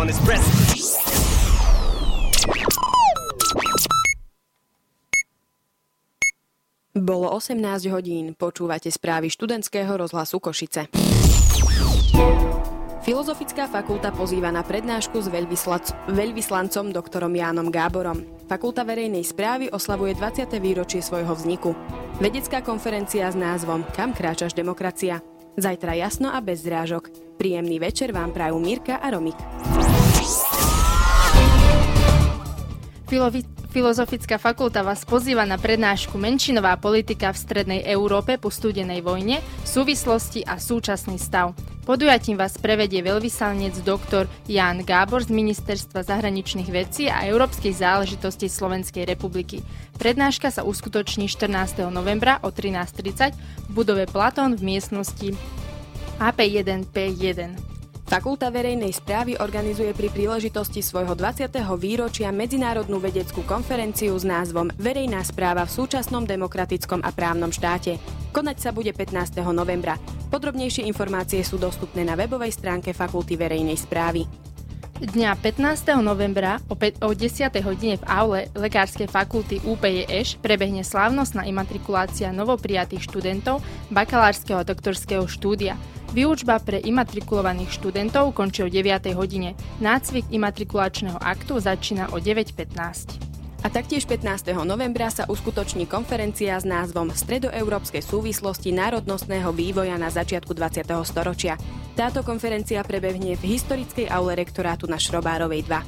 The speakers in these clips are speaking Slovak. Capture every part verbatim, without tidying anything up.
on his breast. Bolo osemnásť hodín, počúvate správy študentského rozhlasu Košice. Filozofická fakulta pozýva na prednášku s veľvyslac- veľvyslancom doktorom Jánom Gáborom. Fakulta verejnej správy oslavuje dvadsiate výročie svojho vzniku. Vedecká konferencia s názvom Kam kráčaš demokracia? Zajtra jasno a bez zrážok. Príjemný večer vám prajú Mirka a Romik. Filovi- Filozofická fakulta vás pozýva na prednášku Menšinová politika v strednej Európe po studenej vojne, súvislosti a súčasný stav. Podujatím vás prevedie veľvyslanec doktor Ján Gábor z Ministerstva zahraničných vecí a európskych záležitostí Slovenskej republiky. Prednáška sa uskutoční štrnásteho novembra o trinásť tridsať v budove Platón v miestnosti á pé jeden pé jeden. Fakulta verejnej správy organizuje pri príležitosti svojho dvadsiateho výročia medzinárodnú vedeckú konferenciu s názvom Verejná správa v súčasnom demokratickom a právnom štáte. Konať sa bude pätnásteho novembra. Podrobnejšie informácie sú dostupné na webovej stránke Fakulty verejnej správy. Dňa pätnásteho novembra o, pe- o desiatej hodine v aule Lekárskej fakulty ú pé jé eš prebehne slávnostná imatrikulácia novoprijatých študentov bakalárskeho a doktorského štúdia. Výučba pre imatrikulovaných študentov končí o deviatej hodine. Nácvik imatrikulačného aktu začína o deväť pätnásť. A taktiež pätnásteho novembra sa uskutoční konferencia s názvom Stredoeurópske súvislosti národnostného vývoja na začiatku dvadsiateho storočia. Táto konferencia prebehne v historickej aule rektorátu na Šrobárovej dva.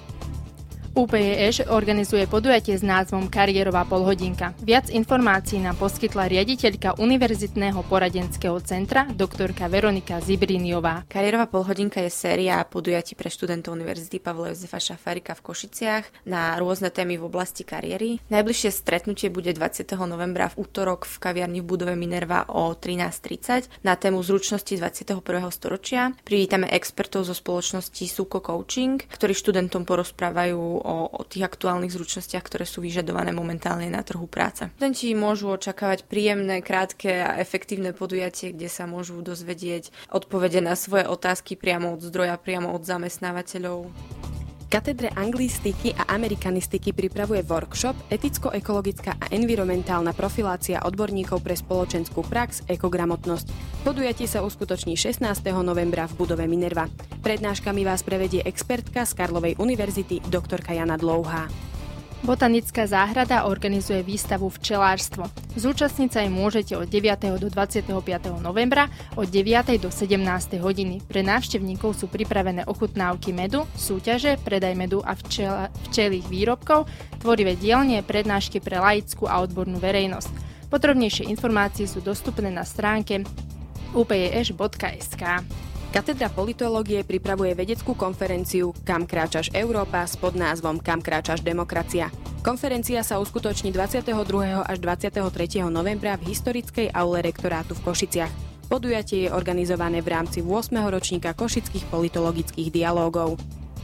ú pé jé eš organizuje podujatie s názvom Kariérová polhodinka. Viac informácií nám poskytla riaditeľka Univerzitného poradenského centra doktorka Veronika Zibriniová. Kariérová polhodinka je séria podujatí pre študentov Univerzity Pavla Jozefa Šafárika v Košiciach na rôzne témy v oblasti kariéry. Najbližšie stretnutie bude dvadsiateho novembra v útorok v kaviarni v budove Minerva o trinásť tridsať na tému zručnosti dvadsiateho prvého storočia. Privítame expertov zo spoločnosti Suko Coaching, ktorí študentom porozprávajú O, o tých aktuálnych zručnostiach, ktoré sú vyžadované momentálne na trhu práce. Študenti môžu očakávať príjemné, krátke a efektívne podujatie, kde sa môžu dozvedieť odpovede na svoje otázky priamo od zdroja, priamo od zamestnávateľov. Katedre anglistiky a amerikanistiky pripravuje workshop Eticko-ekologická a environmentálna profilácia odborníkov pre spoločenskú prax ekogramotnosť. Podujatie sa uskutoční šestnásteho novembra v budove Minerva. Prednáškami vás prevedie expertka z Karlovej univerzity doktorka Jana Dlouhá. Botanická záhrada organizuje výstavu Včelárstvo. Zúčastniť sa jej môžete od deviateho do dvadsiateho piateho novembra od deviatej do sedemnástej hodiny. Pre návštevníkov sú pripravené ochutnávky medu, súťaže, predaj medu a včel- včelých výrobkov, tvorivé dielne, prednášky pre laickú a odbornú verejnosť. Podrobnejšie informácie sú dostupné na stránke u p j eš bodka es ká. Katedra politológie pripravuje vedeckú konferenciu Kam kráčaš Európa s podnázvom Kam kráčaš demokracia. Konferencia sa uskutoční dvadsiateho druhého až dvadsiateho tretieho novembra v historickej aule rektorátu v Košiciach. Podujatie je organizované v rámci ôsmeho ročníka košických politologických dialógov.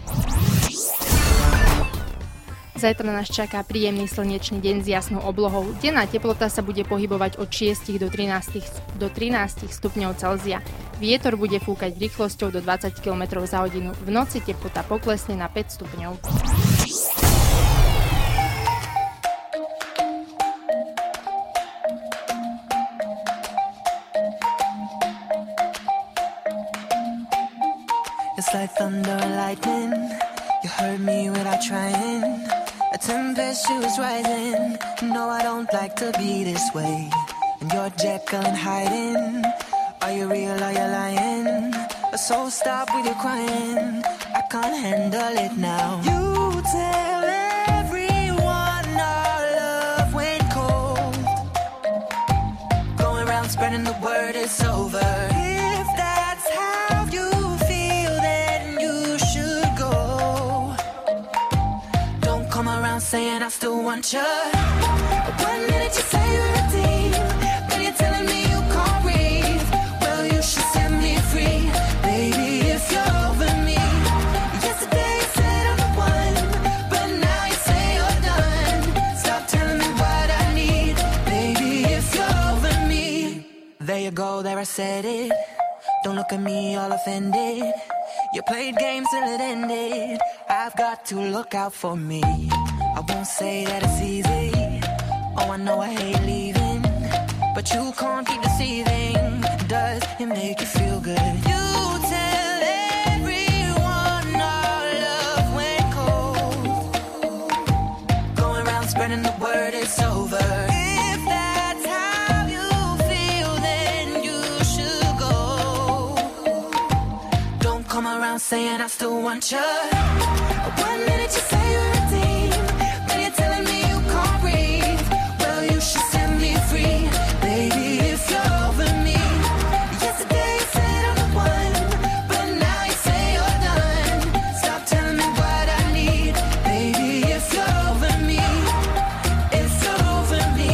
Zajtra nás čaká príjemný slnečný deň s jasnou oblohou. Denná teplota sa bude pohybovať od šiestich do trinástich do trinástich stupňov Celzia. Vietor bude fúkať rýchlosťou do dvadsať kilometrov za hodinu. V noci teplota poklesne na päť stupňov. It's like thunder and lightning. You heard me without trying. A tempestuous rising. No, I don't like to be this way. And you're Jekyll and hiding. Are you real, are you lying? So stop with your crying. I can't handle it now. You tell everyone our love went cold. Going around spreading the word it's over. If that's how you feel, then you should go. Don't come around saying I still want you. One minute you say you're a team, then you're telling me you can't breathe. Well, you should set me free, baby, if you're over me. Yesterday you said I'm the one, but now you say you're done. Stop telling me what I need, baby, if you're over me. There you go, there I said it. Don't look at me all offended. You played games till it ended. I've got to look out for me. I won't say that it's easy. Oh, I know I hate leaving, but you can't keep deceiving. Does it make you feel good? You tell everyone our love went cold. Going around spreading the word it's over. If that's how you feel, then you should go. Don't come around saying I still want you. One minute you say you're redeemed, then you're telling me you can't breathe. Well, you should set me free, baby, if you're over me. Yesterday you said I'm the one, but now you say you're done. Stop telling me what I need, baby, if you're over me. If you're over me,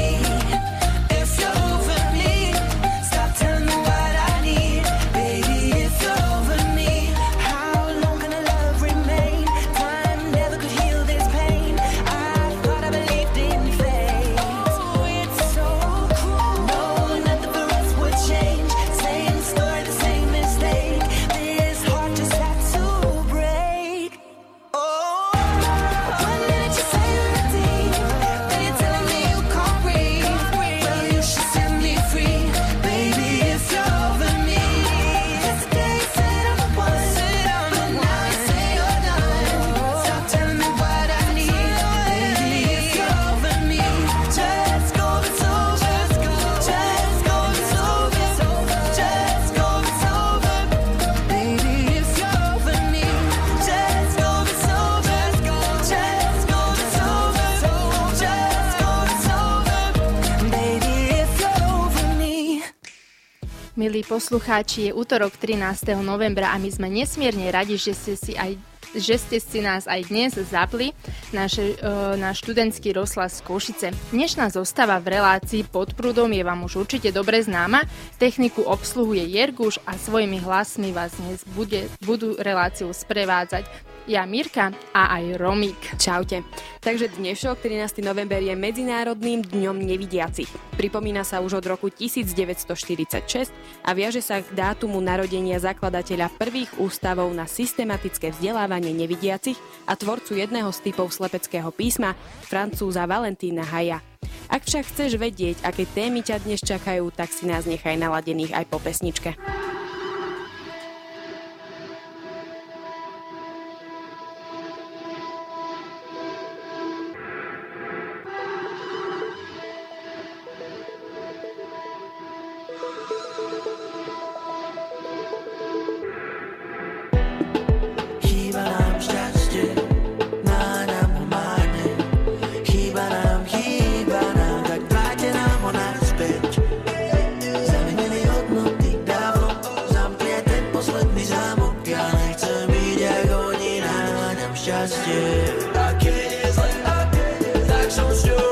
if you're over me. Stop telling me what I need, baby, if you're over me. How long can a love remain? Time never could heal this pain. I thought I believed in fate. Oh, it's so cruel. No, nothing for us would change. Same story, the same mistake. This heart just had to break. Oh, one minute you say you're redeemed, then you're telling me you can't breathe. Well, you should set me free, baby, if you're over me. Yesterday you said I'm the one, but now you say you're done. Stop telling me what I need, baby, if you're over me. Just go, it's over. Just go, it's over. Just go, it's over. Baby, if you're over me. Just go, it's over. Just go, it's over. Just go, it's over. Baby, if you're over me. Milí poslucháči, je útorok trinásteho novembra a my sme nesmierne radi, že ste si aj že ste si nás aj dnes zapli naše, e, náš študentský rozhlas Košice. Dnešná zostava v relácii Pod prúdom je vám už určite dobre známa. Techniku obsluhuje Jerguš a svojimi hlasmi vás dnes bude, budú reláciu sprevádzať ja, Mirka, a aj Romík. Čaute. Takže dnešok, trinásteho november, je Medzinárodným dňom nevidiacich. Pripomína sa už od roku devätnásťstoštyridsaťšesť a viaže sa k dátumu narodenia zakladateľa prvých ústavov na systematické vzdelávanie nevidiacich a tvorcu jedného z typov slepeckého písma, Francúza Valentína Haja. Ak však chceš vedieť, aké témy ťa dnes čakajú, tak si nás nechaj naladených aj po pesničke. Chýba nám šťastie, na nám ho máme. Chýba nám, chýba nám, tak dajte nám ho naspäť. Zamenili hodnoty dávno, zamklie ten posledný zámok. Ja nechcem byť jak oni, naháňam šťastie. A keď je zle, tak som s ňou.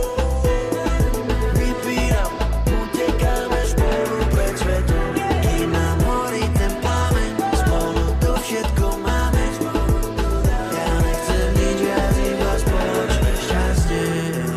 Vypínam, utekáme spolu pred svetom. Kým nám horí ten plameň, spolu to všetko máme. Ja nechcem nič viac, iba spoločné šťastie.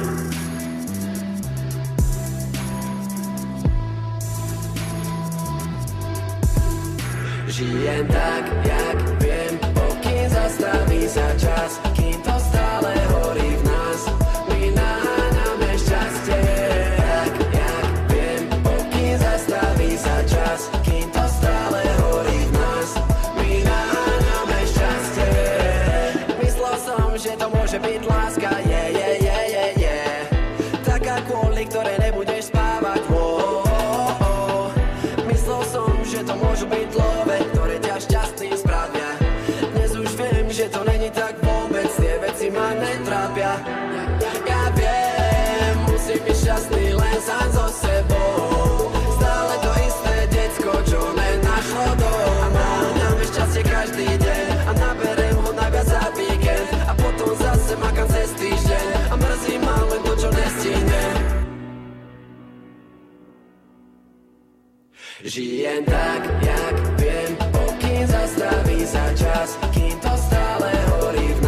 Žijem tak, jak viem, pokým zastaví sa čas, kým to stále horí v nás. My naháňame šťastie. Tak, jak viem, pokým zastaví sa čas, kým to stále horí v nás. My naháňame šťastie. Myslel som, že to môže byť láska, je, je, je, je, je. Taká kvôli ktorej nebudeš spávať, oh, oh, oh. Myslel som, že to môžu byť love, ktoré ťa šťastným spravia. Dnes už viem, že to není tak vôbec, tie veci ma netrápia. Ja viem, musím byť šťastný len sám so sebou. Stále to isté decko, čo nenašlo dom. A naháňame šťastie každý deň a naberem ho najviac za víkend. A potom zase makám cez týždeň a mrzí ma len to, čo nestihnem. Žijem tak, jak viem, pokým zastaví sa čas, kým to stále horí v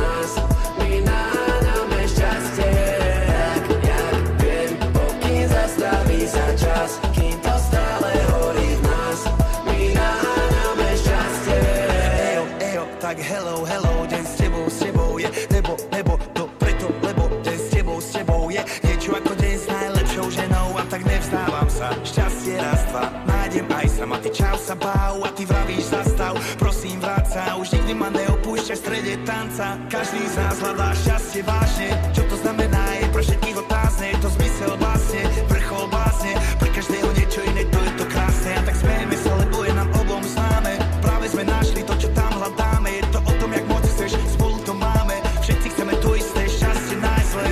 sa báv a ty vravíš zastav. Prosím vráť sa, už nikdy ma neopúšťaš v strede tanca. Každý z nás hľadá šťastie vážne. Čo to znamená, je pre všetkých otázne. Je to zmysel básne, vrchol básne. Pre každého niečo iné, to je to krásne. A tak smejeme sa, lebo je nám obom známe. Práve sme našli to, čo tam hľadáme. Je to o tom, jak moc chceš, spolu to máme. Všetci chceme to isté, šťastie nájsť len.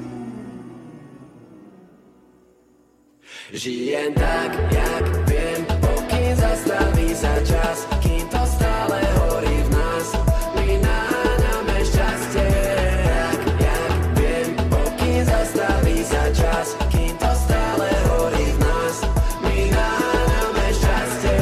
Žijem tak, jak viem, pokým zastaví sa čas, kým to stále horí v nás. My náňame šťastie, tak, jak viem, pokým zastaví sa čas, kým to stále horí v nás. My náňame šťastie.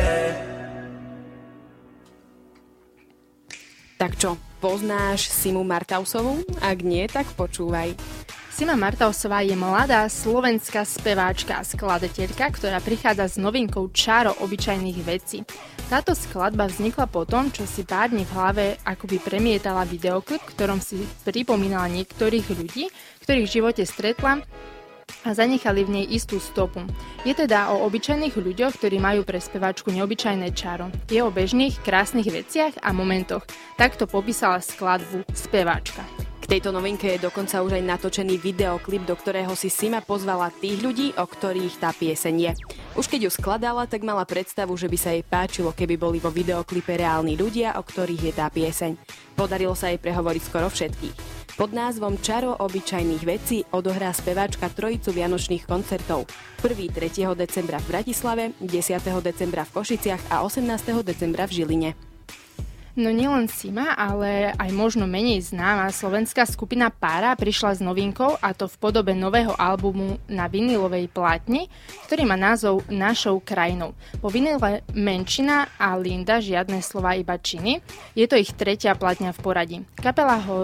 Tak čo, poznáš Simu Martausovú? Ak nie, tak počúvaj. Sima Martausová je mladá slovenská speváčka a skladateľka, ktorá prichádza s novinkou Čaro obyčajných vecí. Táto skladba vznikla po tom, čo si pár dní v hlave akoby premietala videoklip, v ktorom si pripomínala niektorých ľudí, ktorých v živote stretla a zanechali v nej istú stopu. Je teda o obyčajných ľuďoch, ktorí majú pre speváčku neobyčajné čaro. Je o bežných, krásnych veciach a momentoch. Takto popísala skladbu speváčka. K tejto novinke je dokonca už aj natočený videoklip, do ktorého si Sima pozvala tých ľudí, o ktorých tá pieseň je. Už keď ju skladala, tak mala predstavu, že by sa jej páčilo, keby boli vo videoklipe reálni ľudia, o ktorých je tá pieseň. Podarilo sa jej prehovoriť skoro všetkých. Pod názvom Čaro obyčajných vecí odohrá speváčka trojicu vianočných koncertov. prvý tretieho decembra v Bratislave, desiateho decembra v Košiciach a osemnásteho decembra v Žiline. No nielen Sima, ale aj možno menej známa slovenská skupina Pára prišla s novinkou, a to v podobe nového albumu na vinilovej plátni, ktorý má názov Našou krajinou. Po vinile Menšina a Linda žiadne slova, iba činy. Je to ich tretia platňa v poradí. Kapela ho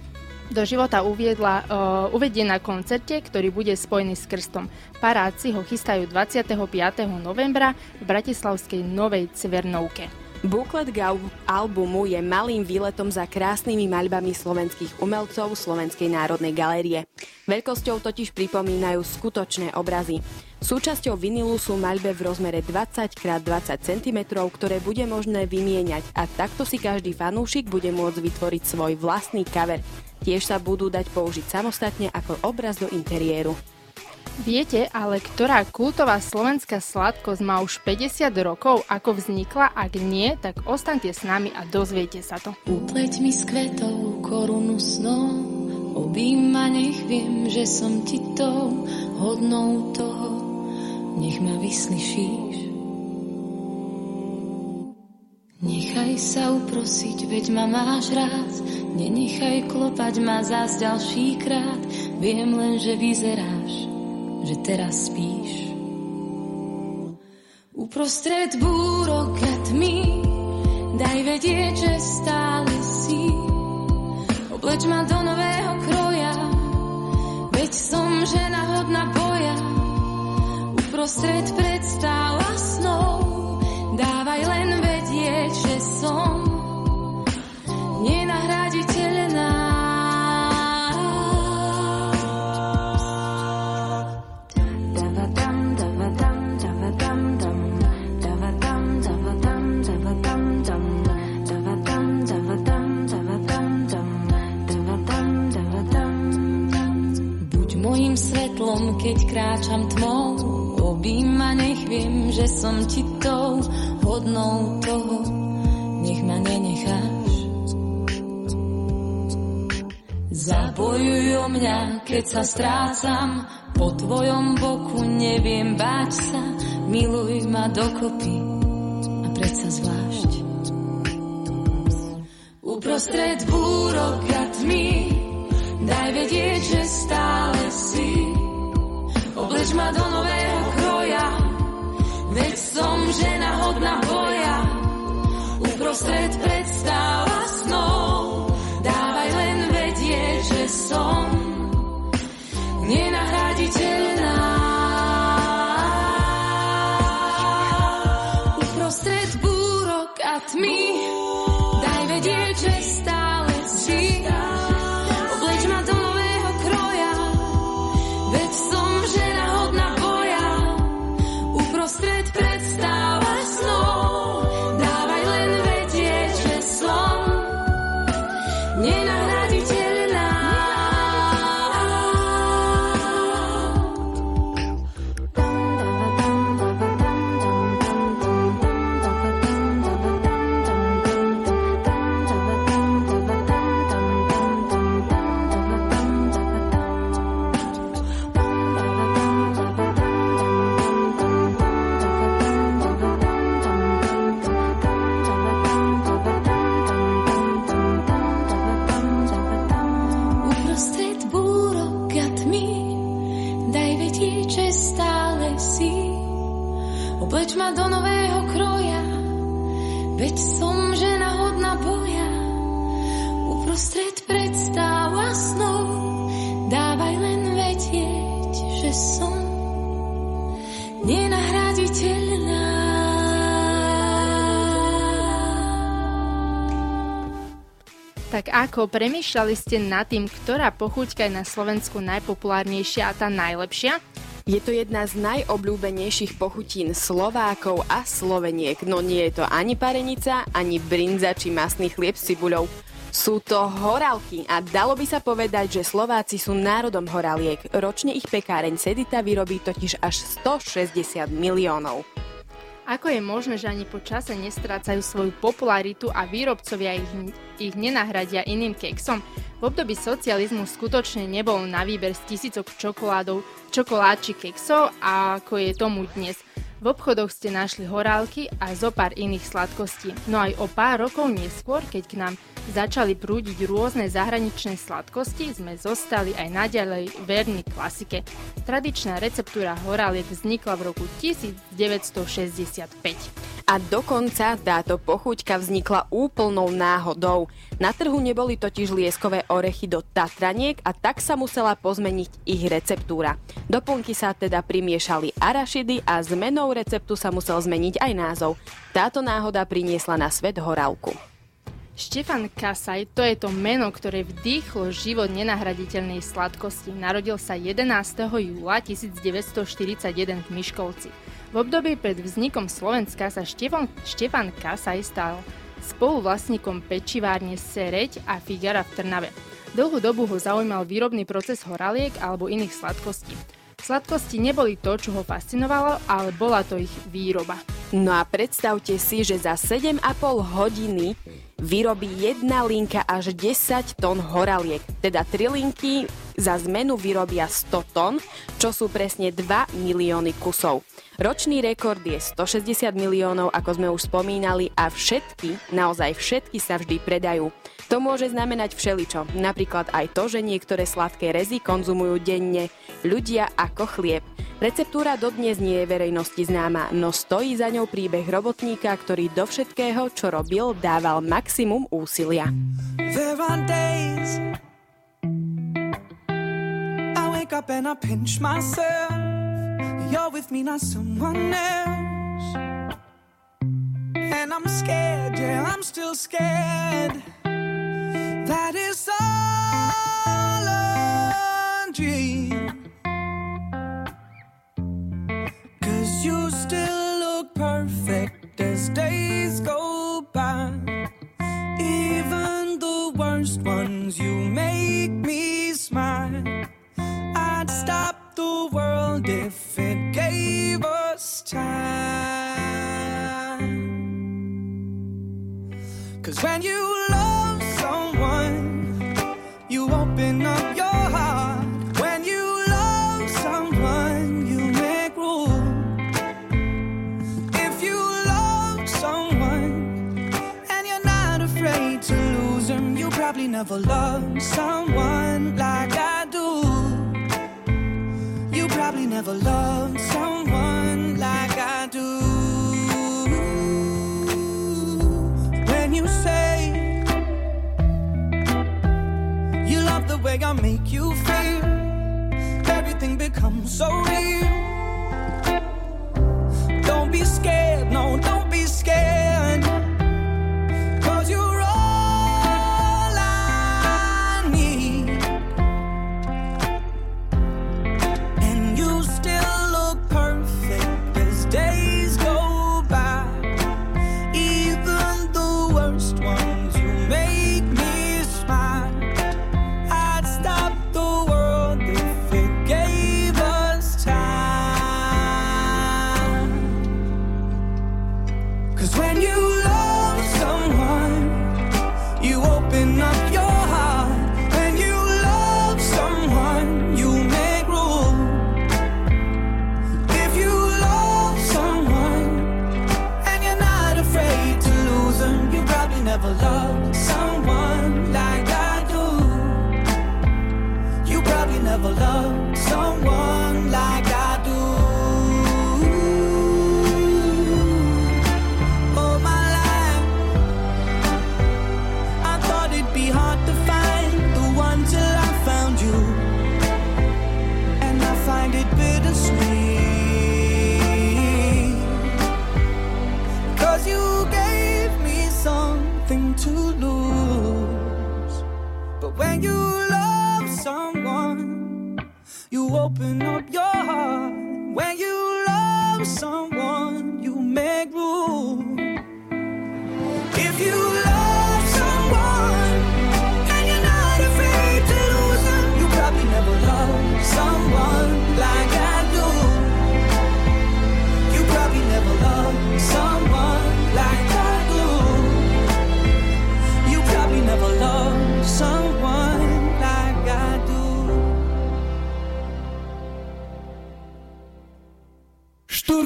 do života uviedla, uh, uvedie na koncerte, ktorý bude spojený s krstom. Paráci ho chystajú dvadsiateho piateho novembra v bratislavskej Novej Cvernovke. Buklet k albumu je malým výletom za krásnymi maľbami slovenských umelcov Slovenskej národnej galérie. Veľkosťou totiž pripomínajú skutočné obrazy. Súčasťou vinilu sú maľbe v rozmere dvadsať krát dvadsať centimetrov, ktoré bude možné vymieňať, a takto si každý fanúšik bude môcť vytvoriť svoj vlastný cover. Tiež sa budú dať použiť samostatne ako obraz do interiéru. Viete, ale ktorá kultová slovenská sladkosť má už päťdesiat rokov, ako vznikla? Ak nie, tak ostaňte s nami a dozviete sa to. Upleť mi s kvetou korunu snov, objíma, nech viem, že som ti tou hodnou toho, nech ma vyslyšíš. Nechaj sa uprosiť, veď ma máš rád, nenechaj klopať ma zás ďalší krát, viem len, že vyzeráš, že teraz spíš. Uprostred búrok a tmy daj vedieť, že stále si. Obleč ma do nového kroja, veď som žena hodná boja. Uprostred predstáv a snov dávaj len vedieť, že som nenahraditeľná. Svetlom, keď kráčam tmou, objíma, nech viem, že som ti tou hodnou toho, nech ma nenecháš. Zabojuj o mňa, keď sa strácam, po tvojom boku neviem báť sa, miluj ma dokopy a predsa zvlášť. Uprostred búrok a tmy daj vedieť, že stále si. Obleč ma do nového kroja, veď som žena hodná boja. Uprostred predstáv a snov dávaj len vedieť, že som nenahraditeľná. Uprostred búrok a tmy daj vedieť, že stále si. Uprostred predstáv a snov Uprostred predstav a snov dávaj len vedieť, že som nenahraditeľná. Tak ako, premýšľali ste nad tým, ktorá pochúťka je na Slovensku najpopulárnejšia a tá najlepšia? Je to jedna z najobľúbenejších pochutín Slovákov a Sloveniek, no nie je to ani parenica, ani brinza či masný chlieb s cibuľou. Sú to horálky a dalo by sa povedať, že Slováci sú národom horáliek. Ročne ich pekáreň Sedita vyrobí totiž až stošesťdesiat miliónov. Ako je možné, že ani po čase nestrácajú svoju popularitu a výrobcovia ich, ich nenahradia iným keksom? V období socializmu skutočne nebol na výber z tisícok čokoládov, čokolád či keksov, ako je tomu dnes. V obchodoch ste našli horálky a zo pár iných sladkostí. No aj o pár rokov neskôr, keď k nám začali prúdiť rôzne zahraničné sladkosti, sme zostali aj naďalej verní klasike. Tradičná receptúra horáliek vznikla v roku devätnásťstošesťdesiatpäť. A dokonca táto pochuťka vznikla úplnou náhodou. Na trhu neboli totiž lieskové orechy do tatraniek a tak sa musela pozmeniť ich receptúra. Doplnky sa teda primiešali arašidy a zmenou receptu sa musel zmeniť aj názov. Táto náhoda priniesla na svet horálku. Štefan Kasaj, to je to meno, ktoré vdýchlo život nenahraditeľnej sladkosti. Narodil sa jedenásteho júla devätnásťstoštyridsaťjeden v Miškovci. V období pred vznikom Slovenska sa Štefan, Štefan Kasaj stal spoluvlastníkom pečivárne Sereď a Figara v Trnave. Dlhú dobu ho zaujímal výrobný proces horáliek alebo iných sladkostí. Sladkosti neboli to, čo ho fascinovalo, ale bola to ich výroba. No a predstavte si, že za sedem a pol hodiny vyrobí jedna linka až desať tón horáliek. Teda tri linky za zmenu vyrobia sto tón, čo sú presne dva milióny kusov. Ročný rekord je stošesťdesiat miliónov, ako sme už spomínali, a všetky, naozaj všetky sa vždy predajú. To môže znamenať všeličo, napríklad aj to, že niektoré sladké rezy konzumujú denne ľudia ako chlieb. Receptúra dodnes nie je verejnosti známa, no stojí za ňou príbeh robotníka, ktorý do všetkého, čo robil, dával maximum úsilia. There are days I wake up and I pinch myself. You're with me, not someone else. And I'm scared, yeah, I'm still scared. That is all a dream. 'Cause you still look perfect as days go by. Even the worst ones, you make me smile. I'd stop the world if it gave us time. 'Cause when you love someone, you open up your heart. When you love someone, you make room. If you love someone and you're not afraid to lose them, you probably never loved someone like I do. You probably never loved someone like I do. When you say you love the way I make you feel, everything becomes so real. Don't be scared, no, don't be scared. 'Cause you're all I need. Days go by, even the worst ones, you make me smile. I'd stop the world if it gave us time.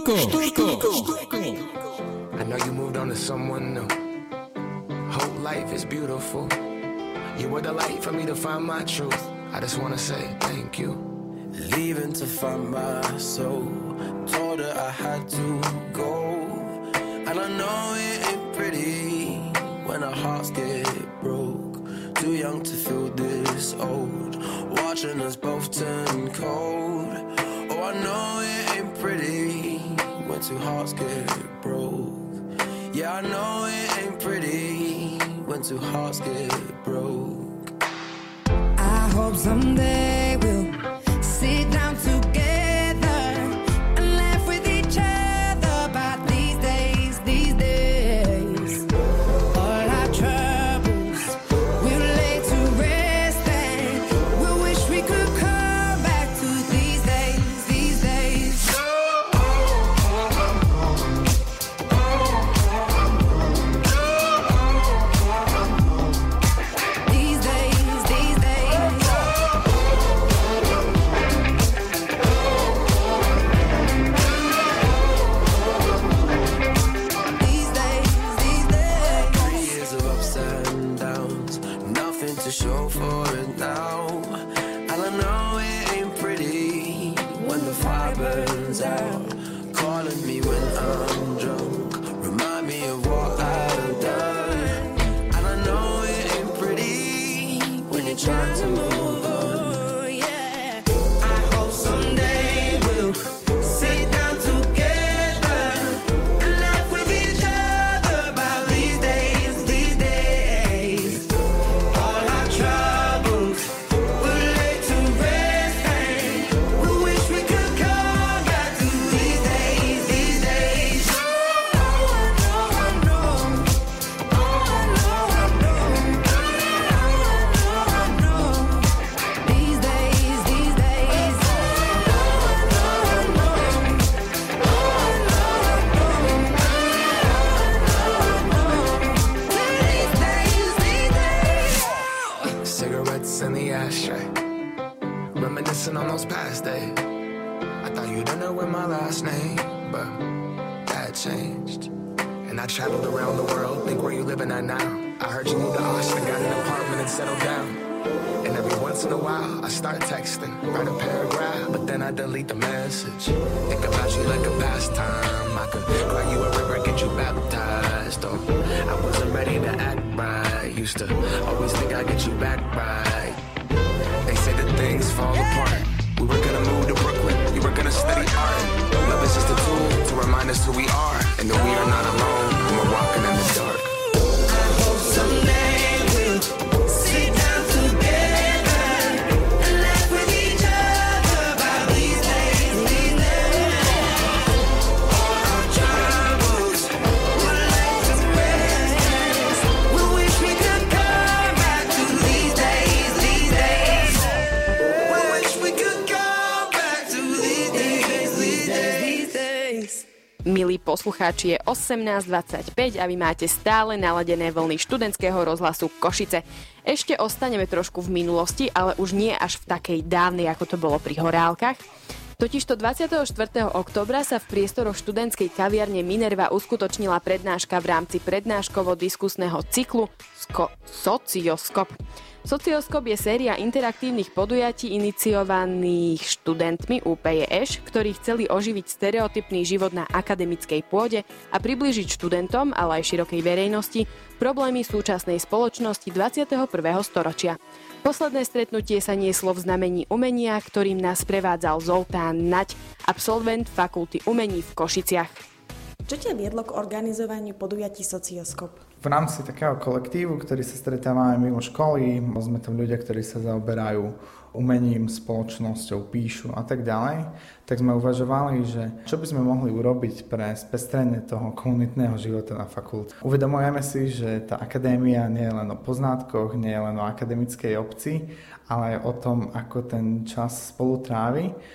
Štúrko, Štúrko. I know you moved on to someone new. Hope life is beautiful. You were the light for me to find my truth. I just wanna say thank you. Leaving to find my soul. Told her I had to go. And I know it ain't pretty when our hearts get broke. Too young to feel this old. Watching us both turn cold. Oh, I know it ain't pretty when two hearts get broke. Yeah, I know it ain't pretty when two hearts get broke. I hope someday we'll sit down together and laugh with each other about these days, these days. All our troubles we'll lay to rest and we'll wish we could come back to these days, these days. These days, these days. These days, these days. Three years of ups and downs, nothing to show for it now. And I know it ain't pretty when the fire burns out. Calling me when I'm drunk, remind me of what I've done. And I know it ain't pretty when you're trying to move on. Oh, yeah. I hope someday we'll sit down together and laugh with each other about these days, these days. All our troubles will lay to rest and we wish we could come back to these days, these days. Oh, I know, I know. Oh, I know, I know. Oh, I know, I know. These days, these days. Oh, I know, I know. Oh, I know, I know. These days, these days. Cigarettes in the ashtray, reminiscing on those past days. I thought you didn't know my last name, but that changed. And I traveled around the world, think where you living at now. I heard you moved to Austin, got an apartment and settled down. And every once in a while, I start texting, write a paragraph, but then I delete the message. Think about you like a pastime. I could cry you a river, get you baptized. Oh, I wasn't ready to act right. Used to always think I'd get you back right. They say that things fall apart. We were gonna move to Brooklyn, we were gonna study art. Love is just a tool to remind us who we are, and that we are not alone when we're walking in the dark. I hope someday we'll sit down together and laugh with each other about these days, these days. All our troubles will lay to rest. We wish we could come back to these days, these days. We wish we could come back to these days, these days, these days. Milí poslucháči, je osemnásť dvadsaťpäť a vy máte stále naladené vlny študentského rozhlasu Košice. Ešte ostaneme trošku v minulosti, ale už nie až v takej dávnej, ako to bolo pri Horálkach. Totižto dvadsiateho štvrtého októbra sa v priestoroch študentskej kaviarne Minerva uskutočnila prednáška v rámci prednáškovo-diskusného cyklu Sko- Socioskop. Socioskop je séria interaktívnych podujatí iniciovaných študentmi ú pé jé eš, ktorí chceli oživiť stereotypný život na akademickej pôde a priblížiť študentom, ale aj širokej verejnosti, problémy súčasnej spoločnosti dvadsiateho prvého storočia. Posledné stretnutie sa nieslo v znamení umenia, ktorým nás prevádzal Zoltán Naď, absolvent Fakulty umení v Košiciach. Čo ťa viedlo k organizovaniu podujatí Socioskop? V rámci takého kolektívu, ktorý sa stretávame mimo školy, sme tam ľudia, ktorí sa zaoberajú umením, spoločnosťou, píšu a tak ďalej, tak sme uvažovali, že čo by sme mohli urobiť pre spestrenie toho komunitného života na fakulte. Uvedomujeme si, že tá akadémia nie je len o poznatkoch, nie je len o akademickej obci, ale aj o tom, ako ten čas spolu trávi.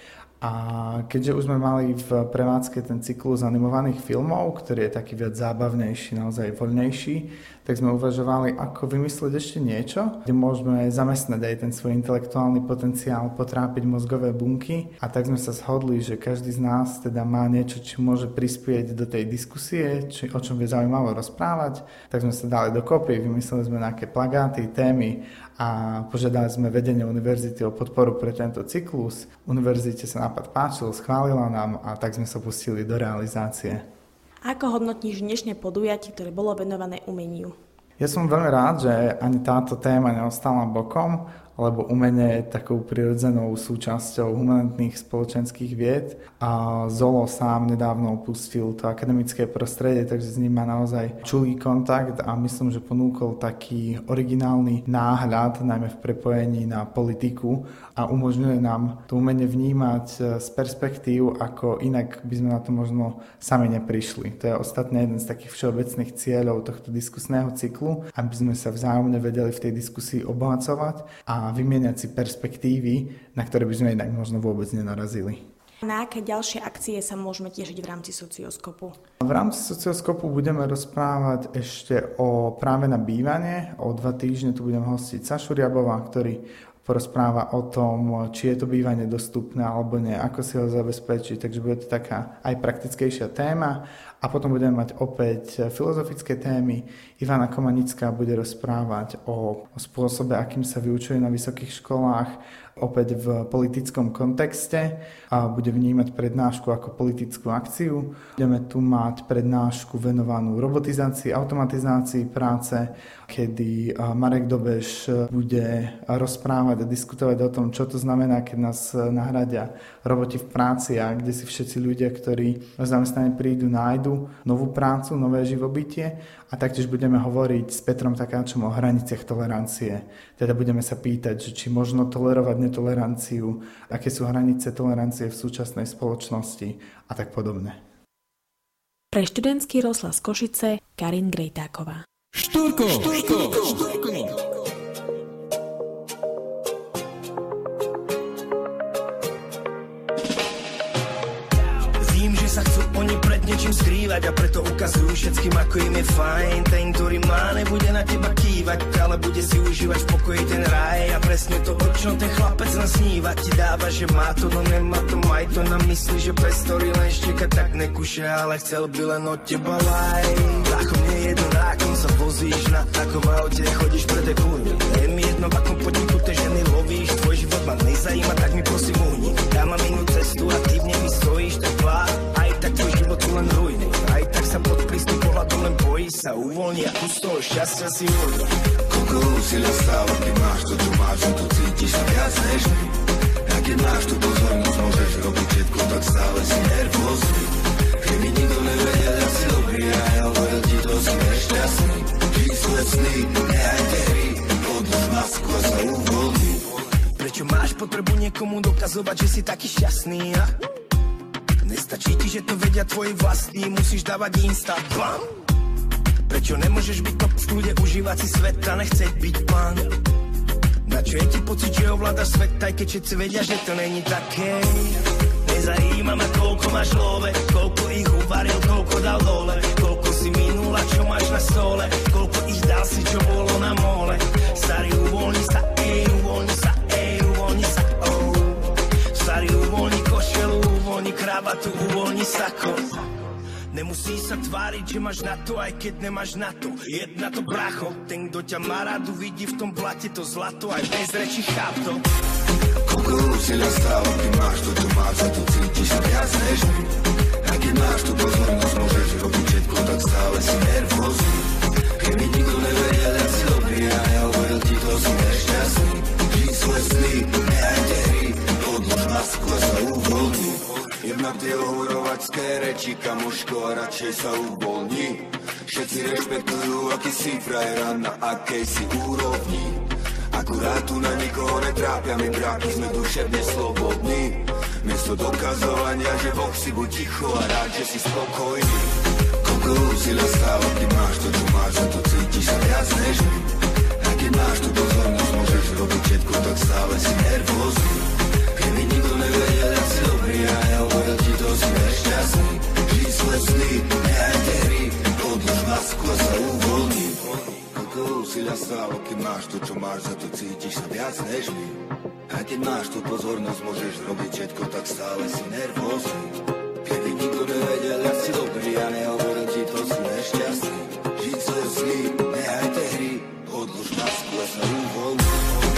A keďže už sme mali v prevádzke ten cyklus animovaných filmov, ktorý je taký viac zábavnejší, naozaj voľnejší, tak sme uvažovali, ako vymyslieť ešte niečo, kde môžeme zamestnať aj ten svoj intelektuálny potenciál, potrápiť mozgové bunky. A tak sme sa shodli, že každý z nás teda má niečo, čo môže prispieť do tej diskusie, či, o čom je zaujímavé rozprávať. Tak sme sa dali dokopy, vymysleli sme nejaké plagáty, témy a požiadali sme vedenie univerzity o podporu pre tento cyklus. Univerzite sa nápad páčil, schválila nám a tak sme sa pustili do realizácie. Ako hodnotíš dnešné podujatie, ktoré bolo venované umeniu? Ja som veľmi rád, že ani táto téma neostala bokom, lebo umenie je takou prirodzenou súčasťou humanitných spoločenských vied a Zolo sám nedávno opustil to akademické prostredie, takže s ním má naozaj čulý kontakt a myslím, že ponúkol taký originálny náhľad, najmä v prepojení na politiku a umožňuje nám to umenie vnímať z perspektív, ako inak by sme na to možno sami neprišli. To je ostatne jeden z takých všeobecných cieľov tohto diskusného cyklu, aby sme sa vzájomne vedeli v tej diskusii obohacovať a a vymieňať si perspektívy, na ktoré by sme inak možno vôbec nenarazili. Na aké ďalšie akcie sa môžeme tešiť v rámci Socioskopu? V rámci Socioskopu budeme rozprávať ešte o práve na bývanie. O dva týždne tu budeme hostiť Sašu Riabová, ktorý porozpráva o tom, či je to bývanie dostupné alebo nie, ako si ho zabezpečiť, takže bude to taká aj praktickejšia téma. A potom budeme mať opäť filozofické témy. Ivana Komanická bude rozprávať o, o spôsobe, akým sa vyučuje na vysokých školách, opäť v politickom kontexte a bude vnímať prednášku ako politickú akciu. Budeme tu mať prednášku venovanú robotizácii, automatizácii práce, kedy Marek Dobeš bude rozprávať a diskutovať o tom, čo to znamená, keď nás nahradia roboti v práci a kde si všetci ľudia, ktorí na zamestnanie prídu, nájdu novú prácu, nové živobytie. A taktiež budeme hovoriť s Petrom Takáčom o hraniciach tolerancie. Teda budeme sa pýtať, že či možno tolerovať netoleranciu, aké sú hranice tolerancie v súčasnej spoločnosti a tak podobne. Pre študentský rozhlas Košice Karin Grejtáková. Štúrko! Štúrko! Štúrko! Sa chcú oni pred niečím skrývať a preto ukazujú všetkým, ako im je fajn. Ten, ktorý má, nebude na teba kývať, ale bude si užívať v pokoji ten raj. A presne to, o čom ten chlapec nasníva, ti dáva, že má to, no nemá to, maj to na mysli, že bez story len šteka, tak nekúša, ale chcel by len od teba laj. Láchom nie je jedno, na akom sa vozíš, na takom aute chodíš pred kurvy. Je mi jedno, v akom podniku tie ženy lovíš, tvoj život ma nezajíma, tak mi prosím uhni. Ja mám inú cestu a ty v nej mi stojíš, tak vlá. Tak tvoj život tu len rujný. Aj tak sa pod prístup pohľadom len bojí sa uvoľní a tu z toho šťastia si hodí. Koľko úsilia stáva, keď máš to, čo máš, čo to cítiš viac než my. A keď máš tú pozornosť, môžeš robiť všetko, tak stále si nervózny. Keby nikto nevedel, ja si dobrý a ja hovoril ti, to si nešťastný. Žij svoje sny, nehajte hry, odlož masku a sa uvoľní. Prečo máš potrebu niekomu dokazovať, že si taký šťastný, a? Nestačí ti, že to vedia tvoji vlastní, musíš dávať insta, bam. Prečo nemôžeš byť top v kľude, užívať si svet a nechceť byť pán? Na čo je ti pocit, že ovládaš svet, aj keď všetci vedia, že to není také? Nezajíma ma, koľko máš love, koľko ich uvaril, koľko dal dole, koľko si minula, čo máš na stole, koľko ich dal si, čo bolo na mole. Starý, uvoľni sa, ej, uvoľni sa, ej, uvoľni sa, oh. Starý, uvoľni košelu, uvoľni kravatu, uvoľni sako. Nemusí sa tváriť, že máš na to, aj keď nemáš na to. Jedna to bracho, ten, kto ťa má rád, uvidí v tom blate to zlato, aj bez reči cháp to. Koľko úsilia stáva, keď máš to, čo máš, a to cítiš viac než my. A keď máš tú pozornosť, môžeš robiť všetko, tak stále si nervózny. Keby nikto nevedel, ja si dobrý a ja hovoril ti, to si nešťastný. Žij svoje sny, nehajte hry, odlož masku a sa uvoľní. Jednak tie ohurovačské reči, kamoško, a radšej sa uvoľní. Všetci rešpektujú, aký si frajera, na akej si úrovni. Akurát tu na nikoho netrápia, my bráky sme duševne slobodní. Miesto dokazovania, že Boh si buď ticho a rád, že si spokojný. Koľko úsilia stáva, keď máš to, čo máš, a to cítiš sa viac než my. A keď máš tú pozornosť, môžeš robiť všetko, tak stále si nervózny. Keby nikto nevedel, ja si dobrý veľa stálo, keď máš to, čo máš, za to cítiš sa viac než my. A keď máš tú pozornosť, môžeš robiť všetko, tak stále si nervózny. Keby nikto nevedel, ja si dobrý, ja nehovorím ti, to si nešťastný. Žiť sa je zlý, nehajte hry, odlož masku a sa uvoľni.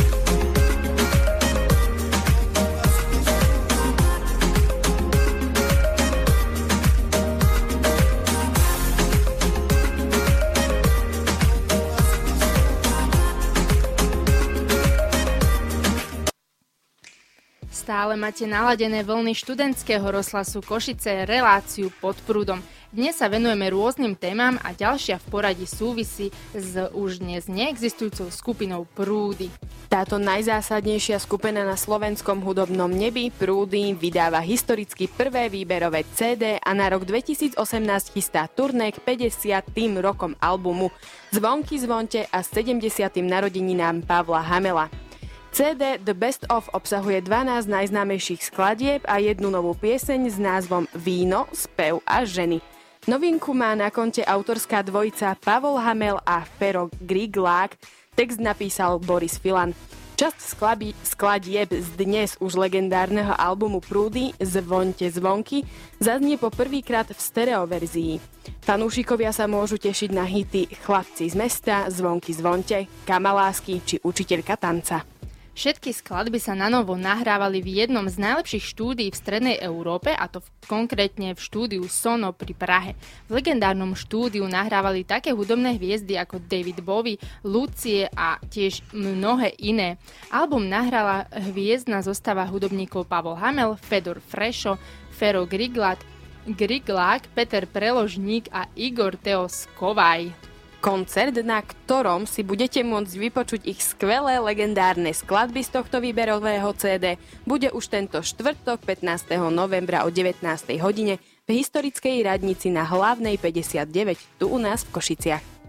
Stále máte naladené vlny študentského rozhlasu Košice, reláciu Pod prúdom. Dnes sa venujeme rôznym témam a ďalšia v poradí súvisí s už dnes neexistujúcou skupinou Prúdy. Táto najzásadnejšia skupina na slovenskom hudobnom nebi, Prúdy, vydáva historicky prvé výberové cé dé a na rok dvetisícosemnásť chystá turné k päťdesiatym rokom albumu Zvonky zvonte a sedemdesiatym narodeninám Pavla Hamela. cé dé The Best Of obsahuje dvanásť najznámejších skladieb a jednu novú pieseň s názvom Víno, spev a ženy. Novinku má na konte autorská dvojica Pavol Hamel a Fero Griglák, text napísal Boris Filan. Časť skladí, skladieb z dnes už legendárneho albumu Prúdy Zvonte zvonky zaznie po prvýkrát v stereoverzii. Fanúšikovia sa môžu tešiť na hity Chlapci z mesta, Zvonky zvonte, Kamalásky či Učiteľka tanca. Všetky skladby sa na novo nahrávali v jednom z najlepších štúdií v strednej Európe, a to v, konkrétne v štúdiu Sono pri Prahe. V legendárnom štúdiu nahrávali také hudobné hviezdy ako David Bowie, Lucie a tiež mnohé iné. Album nahrala hviezdna zostava hudobníkov Pavol Hamel, Fedor Frešo, Fero Griglák, Griglák, Peter Preložník a Igor Teos Kovaj. Koncert, na ktorom si budete môcť vypočuť ich skvelé legendárne skladby z tohto výberového cé dé, bude už tento štvrtok pätnásteho novembra o devätnástej hodine v historickej radnici na Hlavnej päťdesiatdeväť tu u nás v Košiciach.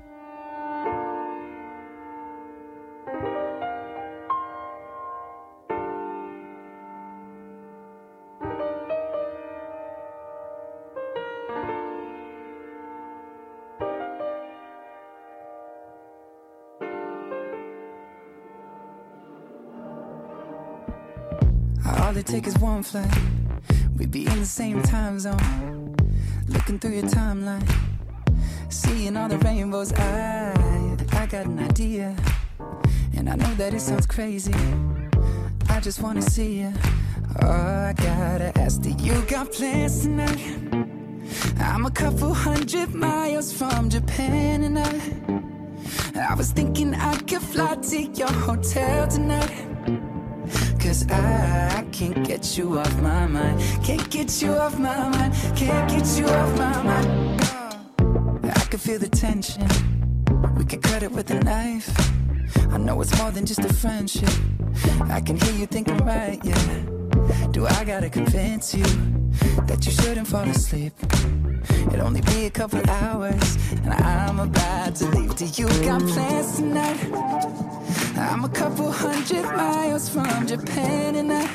All it takes is one flight, we'd be in the same time zone. Looking through your timeline, seeing all the rainbows. I, I got an idea, and I know that it sounds crazy. I just wanna see you. Oh, I gotta ask, do you got plans tonight? I'm a couple hundred miles from Japan, and I, I was thinking I could fly to your hotel tonight. Cause I can't get you off my mind. Can't get you off my mind. Can't get you off my mind. I can feel the tension. We could cut it with a knife. I know it's more than just a friendship. I can hear you thinking right, yeah. Do I gotta convince you that you shouldn't fall asleep? It'll only be a couple hours and I'm about to leave. Do you got plans tonight? I'm a couple hundred miles from Japan, and I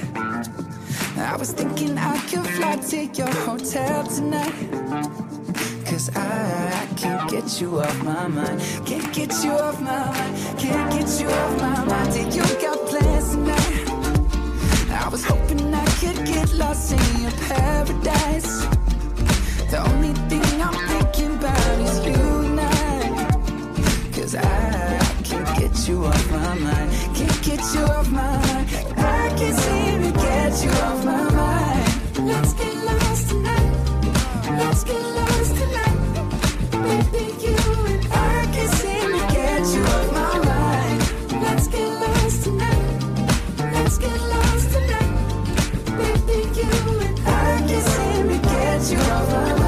I was thinking I could fly to your hotel tonight. Cause I can't get you off my mind. Can't get you off my mind. Can't get you off my mind. Do you got plans tonight? I was hoping I could get lost in your paradise. The only thing I'm thinking about is you and I. Cause I can't get you off my mind. Can't get you off my mind. I can't seem to get you off my mind. Let's get lost tonight. Let's get lost tonight. Baby, you and I can't seem to get you off my mind. Let's get lost tonight. Let's get lost tonight. Baby, you and I can't seem to get you off my mind.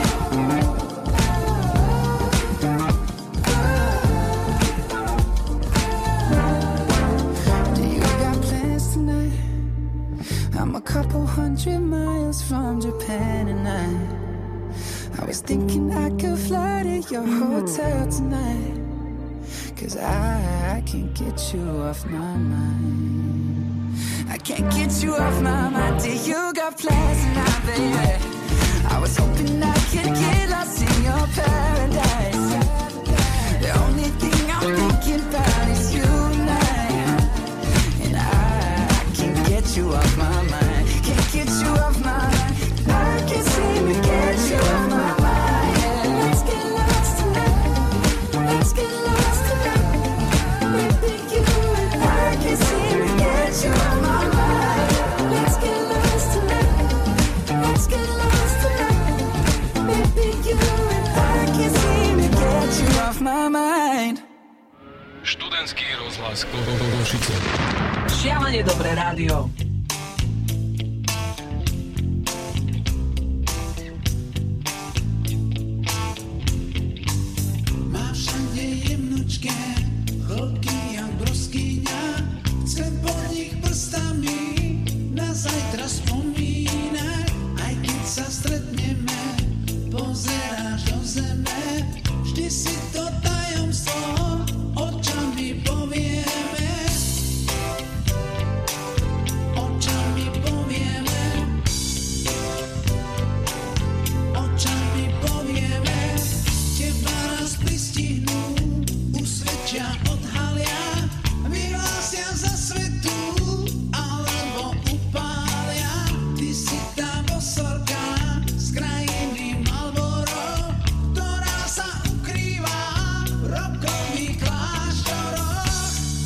I'm a couple hundred miles from Japan, and I I was thinking I could fly to your hotel tonight. Cause I, I can't get you off my mind. I can't get you off my mind. Do you got plans tonight, baby? I was hoping I could get lost in your paradise. The only thing I'm thinking you on my mind. Let's get lost tonight. Let's get lost tonight. Baby, you and I can't seem to get you off my mind. Študentský rozhlas Košice. Šialene dobré rádio. Má všade jemnočké chlopky jak broskyňa. Chcem po nich prstami na zajtra spomínať. Aj keď sa stretneme, pozeráš do zeme. Vždy si to tajomstvo očami povieme. Očami povieme. Očami povieme. Teba raz pristihnú, usvedčia, odhalia, vyhlásia za svetu, alebo upália. Ty si tá bosorka z krajiny Marlboro, ktorá sa ukrýva v rokových kláštoroch.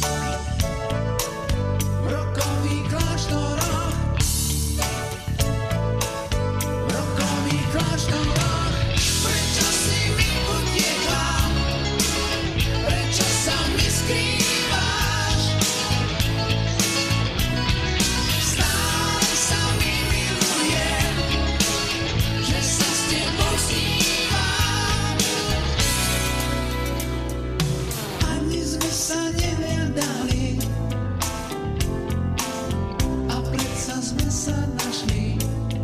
V rokových kláštoroch. V rokových kláštoroch. Prečo si mi utiekla? Prečo sa mi skrývaš? Stále sa mi miluje, že sa s tebou snívam. Ani sme sa nehľadali, a predsa sme sa našli.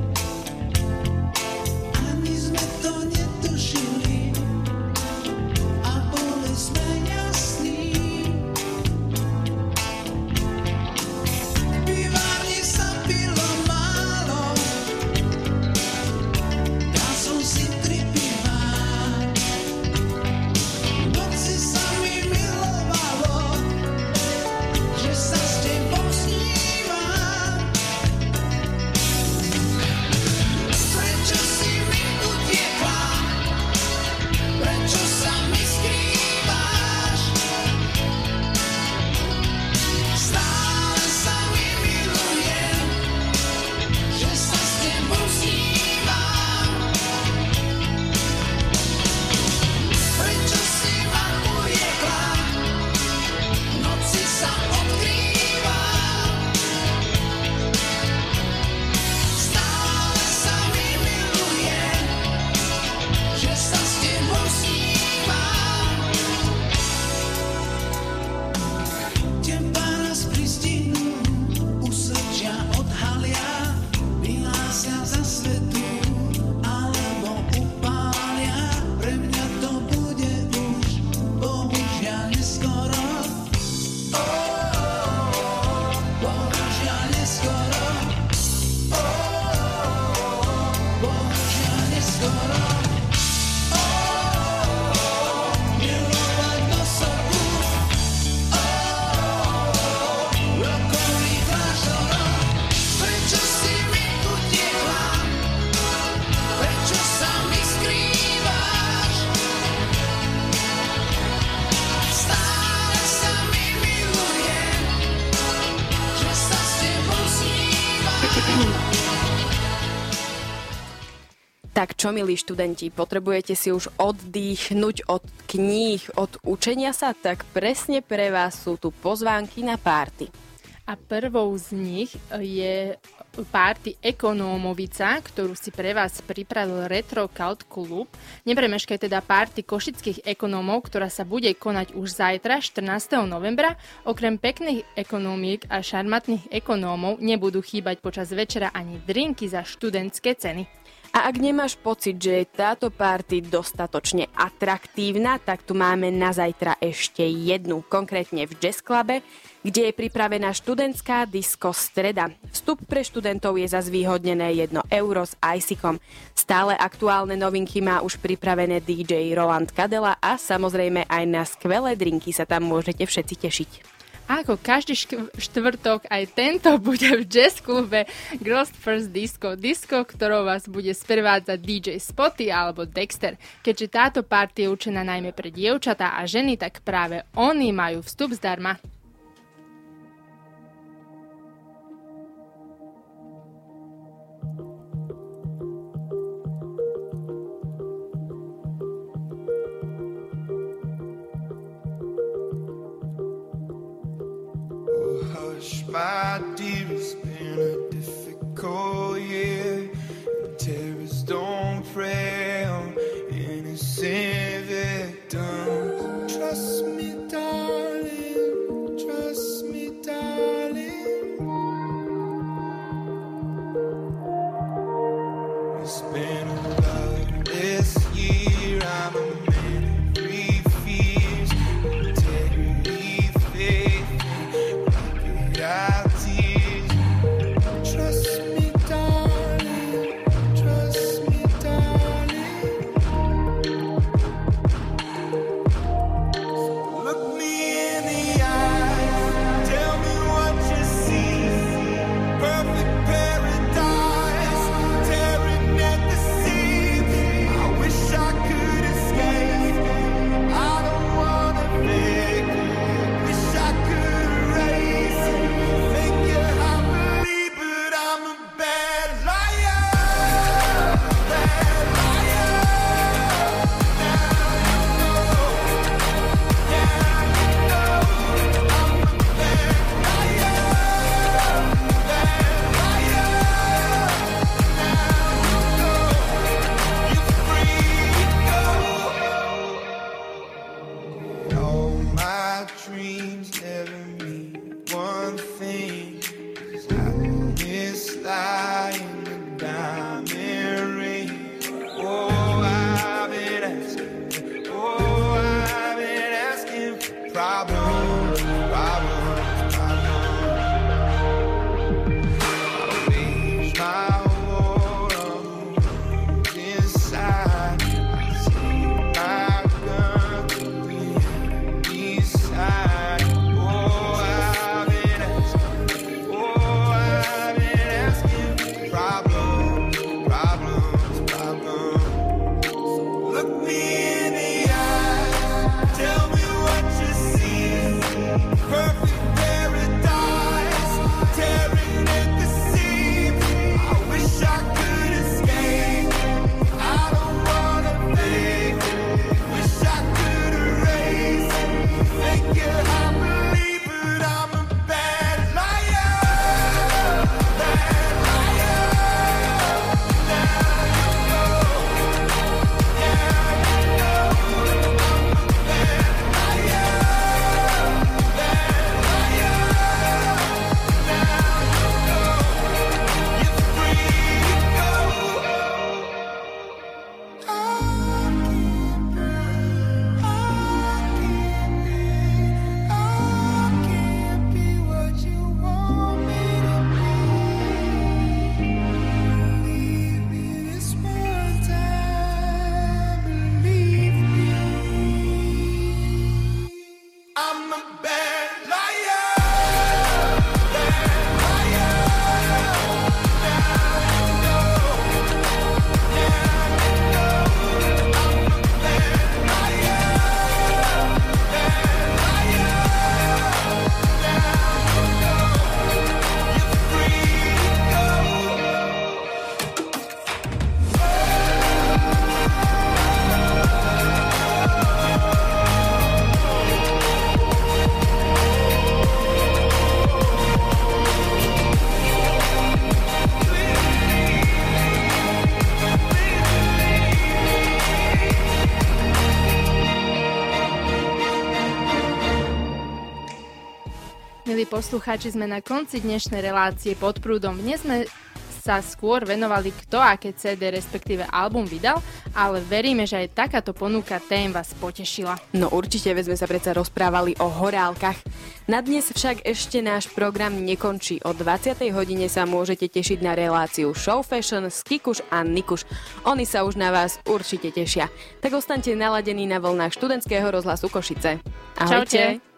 Ani sme to netušili, a boli sme jasní. V pivárni sa pilo málo, dal som si tri pivá. V noci sa mi milovalo, že sa s tebou snívam. Prečo si mi utiekla? Prečo sa mi skrývaš? Stále sa mi miluje, že sa s tebou snívam. Prečo si ma uriekla? V noci sa odkrývam. Stále sa mi miluje, že sa s tebou snívam. Teba raz pristihnú, usvedčia, odhalia, vyhlásia za svetu, alebo upália. Pre mňa to bude už bohužiaľ neskoro. Oh, oh, oh, bohužiaľ neskoro. Oh, oh, oh, bohužiaľ neskoro. Oh, oh, oh, milovať bosorku. Oh, oh, oh, rokových kláštorov. Prečo si mi utiekla? Prečo sa mi skrývaš? Stále sa mi miluje, že sa s tebou snívam. Tak čo, milí študenti, potrebujete si už oddychnúť od kníh, od učenia sa? Tak presne pre vás sú tu pozvánky na párty. A prvou z nich je párty Ekonómovica, ktorú si pre vás pripravil Retro Cult Club. Nepremeškaj teda párty košických ekonómov, ktorá sa bude konať už zajtra, štrnásteho novembra. Okrem pekných ekonómiek a šarmatných ekonómov nebudú chýbať počas večera ani drinky za študentské ceny. A ak nemáš pocit, že je táto party dostatočne atraktívna, tak tu máme na zajtra ešte jednu, konkrétne v Jazz Clube, kde je pripravená študentská disco streda. Vstup pre študentov je za zvýhodnené jedno euro s ICIkom. Stále aktuálne novinky má už pripravené dý džej Roland Kadela a samozrejme aj na skvelé drinky sa tam môžete všetci tešiť. A ako každý štvrtok, aj tento bude v Jazz Clube Girls First Disco. Disco, ktorou vás bude sprevádzať dý džej Spotty alebo Dexter. Keďže táto party je určená najmä pre dievčatá a ženy, tak práve oni majú vstup zdarma. hush, my dear, it's been a difficult year. Terrorists don't prey on innocent victims. Trust me, darling, trust me, darling. It's been a loveless year. I'm a man of three fears: integrity, faith, and crocodile tears. Trust me, darling, trust me, darling. Look me in the eyes, tell me what you see. Perfect paradise, tearing at the seams. I wish I could escape. I don't wanna fake. Wish I could erase it. Make you happily, but I'm a bad liar. Bad liar. Now you know. Now you know. I'm a bad liar. Bad liar. Now you know. You're free to go. All my dreams never mean one thing. 'Cause happiness lie in the diamond ring. Oh, I've been asking. Oh, I've been asking for problems, problems, problems. I wage my war on who's inside. I see my gun to the enemy's side. Oh, I've been asking. Oh, I've been asking for problems, problems, problems. Look me in the eye, tell me what you see. Perfect paradise, tearing at the seams. I wish I could escape. I don't wanna fake. Wish I could erase it. Make you happily, but I'm a bad liar. Bad liar. Now you know. Now you know. I'm a bad liar. Bad liar. Now you know. You're free to go. I can't breathe. I can't breathe. I can't be what you want me to be. Believe me this one time. Believe me. I'm a bad liar. Bad liar. Now you know. Now you know. I'm a bad liar. Bad liar. Now you know. You're free to go. Milí poslucháči, sme na konci dnešnej relácie Pod prúdom. Dnes sme sa skôr venovali, kto aké cé dé, respektíve album vydal, ale veríme, že aj takáto ponuka tém vás potešila. No určite, veď sme sa predsa rozprávali o horálkach. Na dnes však ešte náš program nekončí. O dvadsiatej hodine sa môžete tešiť na reláciu Show Fashion s Kikuš a Nikuš. Oni sa už na vás určite tešia. Tak ostaňte naladení na vlnách študentského rozhlasu Košice. Ahojte. Čaute.